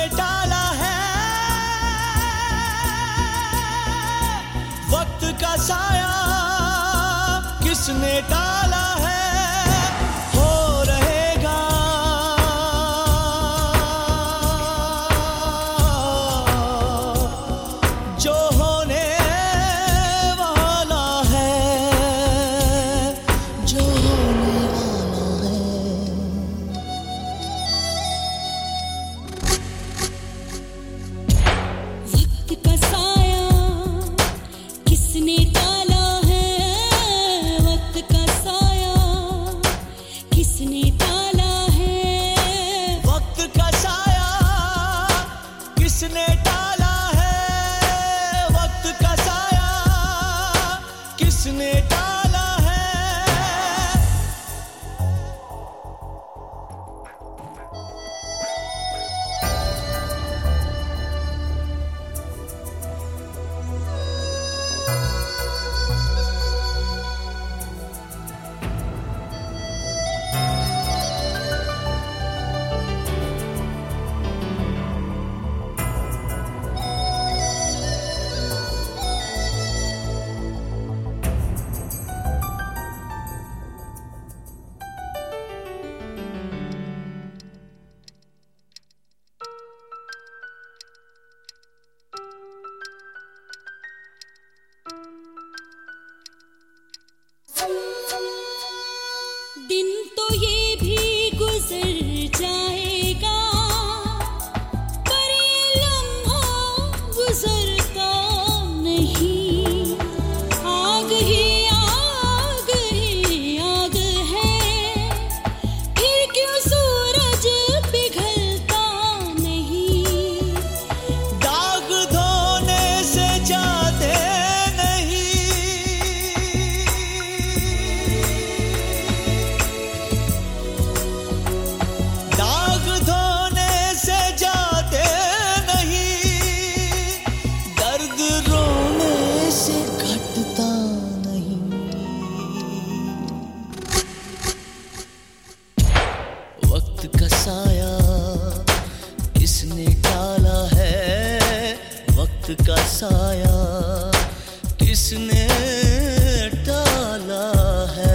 टाला है वक्त का साया, किसने टाला है हो रहेगा जो होने वाला है, जो होने वाला है। वक्त का साया किसने टाला है, वक्त का साया किसने टाला है, वक्त का साया किसने टाला है, वक्त का साया किसने टाला है। दिन तो ये भी गुजर जाएगा, पर ये लम्हा गुजरता नहीं। आग ही आग ही आग है, फिर क्यों सूरज पिघलता नहीं। दाग धोने से जाते नहीं, दाग धोने से जाते नहीं, दर्द रोने से घटता नहीं। वक्त का साया किसने टाला है, वक्त का साया किसने टाला है।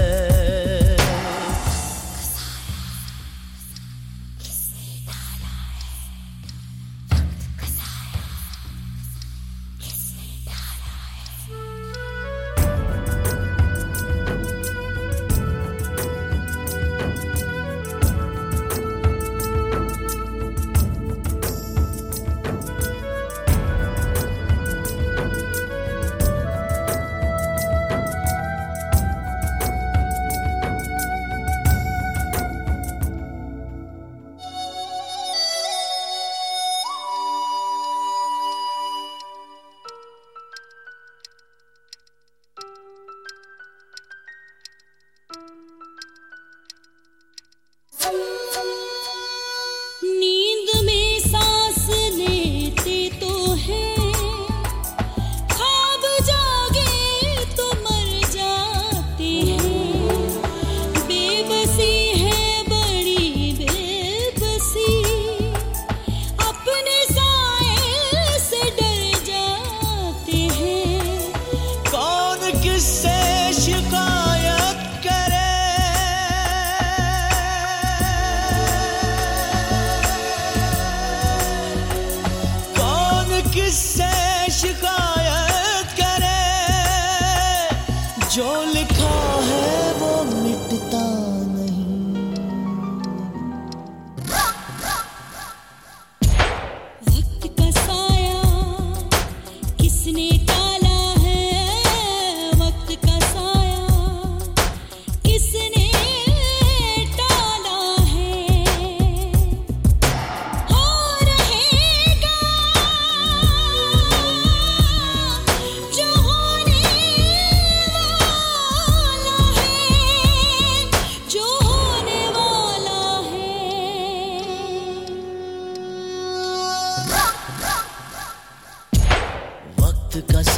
नींद में सांस लेते तो हैं, ख्वाब जागे तो मर जाते हैं। बेबसी है बड़ी बेबसी, अपने साए से डर जाते हैं। कौन किससे शिकायत करे, कौन किससे शिकायत करे, जो लिखा है वो मिटता नहीं। वक्त का साया किसने टाला है, वक्त का साया किसने टाला है हो रहेगा जो होने वाला है, जो होने वाला है। वक्त का